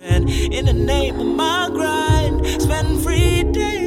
And in the name of my grind, spend free days.